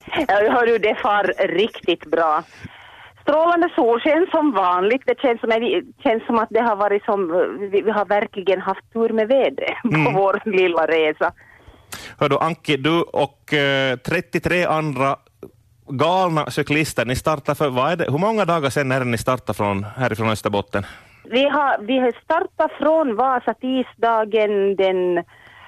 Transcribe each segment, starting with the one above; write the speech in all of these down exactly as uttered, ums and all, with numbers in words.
Ja, hör du, det far riktigt bra. Strålande solsken som vanligt. Det känns som, det känns som att det har varit som, vi, vi har verkligen haft tur med vädret mm. på vår lilla resa. Hör du, Anki, du och eh, trettiotre andra galna cyklister, ni startar för, vad är det? Hur många dagar sedan är det ni startar från, härifrån Österbotten? Vi har, vi har startat från Vasa tisdagen den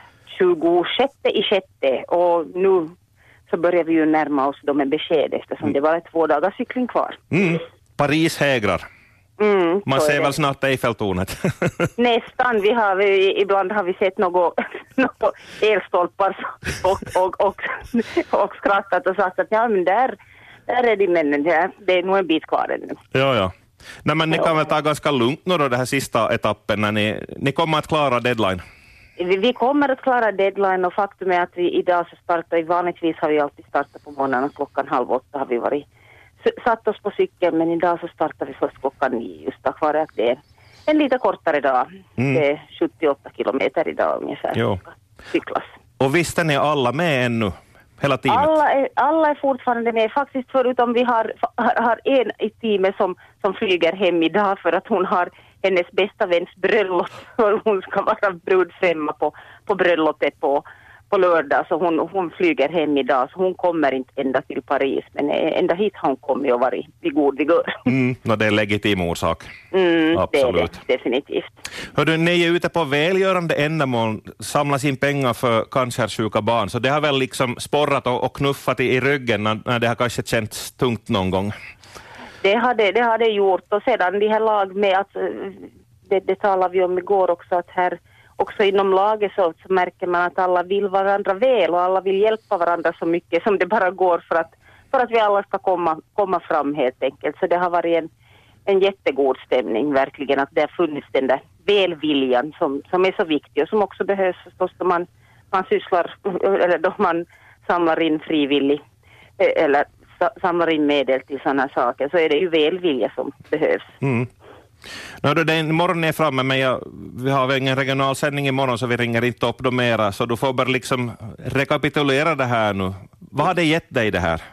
tjugosjätte i sjätte och nu så börjar vi ju närma oss då med besked eftersom mm. det var två dagar cykling kvar. Mm. Paris hägrar. Mm, Man ser väl snart Eiffeltornet. Nästan. Vi har, vi, ibland har vi sett något, något elstolpar och, och, och, och skrattat och sagt att ja, men där, där är de männen. Det är nog en bit kvar ännu. Ja, ja. Nej, men ni kan väl ta ganska lugnt nu då det här sista etappen när ni, ni kommer att klara deadline? Vi, vi kommer att klara deadline och faktum är att vi idag så startar, vanligtvis har vi alltid startat på morgonen och klockan halv åtta har vi varit satt oss på cykeln, men idag så startar vi först klockan nio just tack vare att det är en lite kortare dag. Mm. Det är sjuttioåtta kilometer idag ungefär. Jo. Cyklas. Och visst är ni alla med ännu? Hela teamet? Alla är, alla är fortfarande med. Faktiskt förutom vi har, har, har en i teamet som, som flyger hem idag för att hon har hennes bästa väns bröllop. Hon ska vara brudfemma på, på bröllopet på, på lördag. Så hon, hon flyger hem idag. Så hon kommer inte ända till Paris. Men ända hit har hon kommit och varit vid god vigör. Mm, no, det är en legitim orsak. Mm, absolut. Det är det, definitivt. Hördu, ni är ute på välgörande ändamål, samlas in pengar för cancersjuka barn. Så det har väl liksom sporrat och, och knuffat i, i ryggen när, när det har kanske känts tungt någon gång. Det har det, det, har det gjort. Och sedan de här lag med att, det, det talade vi om igår också, att här också inom laget så, så märker man att alla vill varandra väl och alla vill hjälpa varandra så mycket som det bara går för att, för att vi alla ska komma, komma fram helt enkelt. Så det har varit en, en jättegod stämning verkligen, att det har funnits den där välviljan som, som är så viktig och som också behövs förstås då man, man sysslar eller då man samlar in frivillig eller samlar in medel till sådana saker, så är det ju välvilja som behövs. Mm. No, det är, morgon är framme, men jag, vi har väl ingen regional sändning imorgon så vi ringer inte upp dem mera, så du får bara liksom rekapitulera det här nu. Vad har det gett dig det här?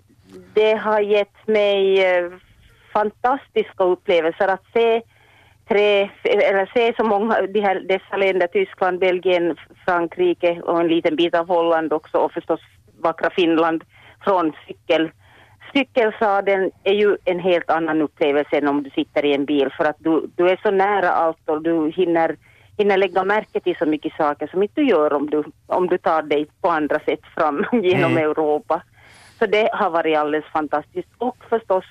Det har gett mig eh, fantastiska upplevelser att se tre, eller se så många de här, dessa länder, Tyskland, Belgien, Frankrike och en liten bit av Holland också och förstås vackra Finland från cykel. Cykelsadeln är ju en helt annan upplevelse än om du sitter i en bil för att du, du är så nära allt och du hinner, hinner lägga märke till så mycket saker som inte du gör om du, om du tar dig på andra sätt fram genom mm. Europa. Så det har varit alldeles fantastiskt. Och förstås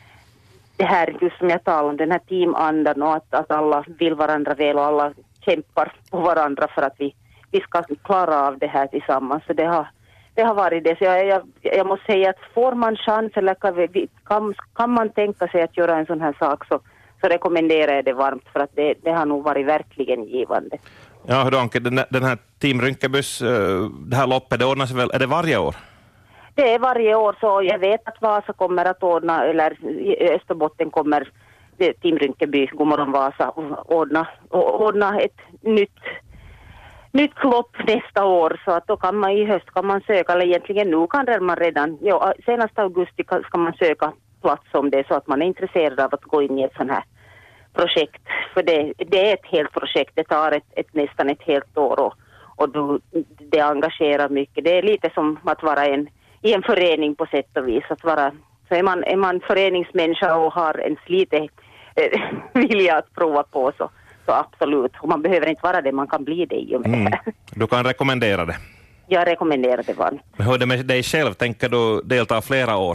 det här just som jag talade om, den här teamandan och att, att alla vill varandra väl och alla kämpar på varandra för att vi, vi ska klara av det här tillsammans. Så det har Det har varit det. Så jag, jag, jag måste säga att får man chans eller kan, kan man tänka sig att göra en sån här sak så, så rekommenderar jag det varmt för att det, det har nog varit verkligen givande. Ja, hur Anke, den, den här Team Rynkebys, det här loppet, det ordnas väl, är det varje år? Det är varje år, så jag vet att Vasa kommer att ordna, eller Österbotten kommer Team Rynkeby, Godmorgon Vasa, ordna, ordna ett nytt nytt lopp nästa år, så att då kan man i höst kan man söka, eller egentligen nu kan man redan, ja, senast augusti ska man söka plats om det så att man är intresserad av att gå in i ett sånt här projekt. För det, det är ett helt projekt, det tar ett, ett, nästan ett helt år och, och du, det engagerar mycket. Det är lite som att vara en, i en förening på sätt och vis. Att vara, så är man, är man föreningsmänniska och har en lite eh, vilja att prova på så. Så absolut, och man behöver inte vara det, man kan bli det i och med mm. det här. Du kan rekommendera det? Jag rekommenderar det varmt. Men hur är det med dig själv? Tänker du delta flera år?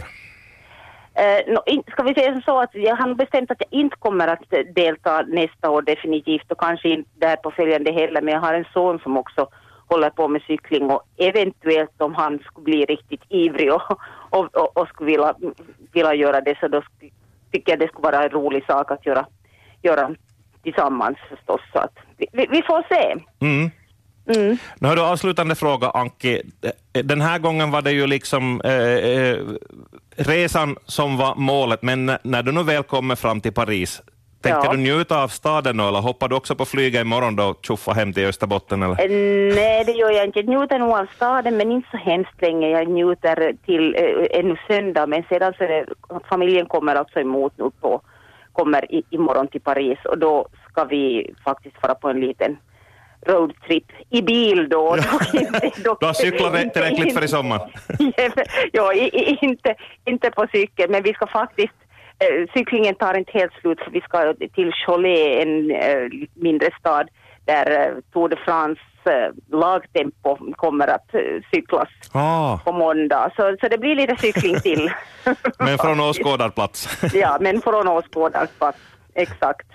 Uh, no, in, ska vi säga så att jag har bestämt att jag inte kommer att delta nästa år definitivt och kanske inte där på följande heller, men jag har en son som också håller på med cykling och eventuellt om han skulle bli riktigt ivrig och, och, och, och skulle vilja, vilja göra det, så då tycker jag det skulle vara en rolig sak att göra, göra tillsammans förstås, så att vi, vi får se. Mm. Mm. Nu har du avslutande fråga, Anki. Den här gången var det ju liksom eh, resan som var målet, men när du nu väl kommer fram till Paris, Tänker Ja. du njuta av staden eller hoppar du också på flyget imorgon då och tjuffa hem till Österbotten? Eller? Eh, Nej, det gör jag inte. Jag njuter nog av staden, men inte så hemskt länge. Jag njuter till eh, ännu söndag, men sedan så är det, familjen kommer alltså emot nu på, kommer i, imorgon till Paris, och då ska vi faktiskt fara på en liten roadtrip i bil då. Ja. Dock inte, dock, Du har cyklat tillräckligt för i sommar. Ja, i, i, inte, inte på cykel, men vi ska faktiskt, eh, cyklingen tar inte helt slut, för vi ska till Cholet, en eh, mindre stad där eh, Tour de France eh, lagtempo kommer att eh, cyklas Ah, på måndag. Så, så det blir lite cykling till. men från åskådarplats. Ja, men från åskådarplats, exakt.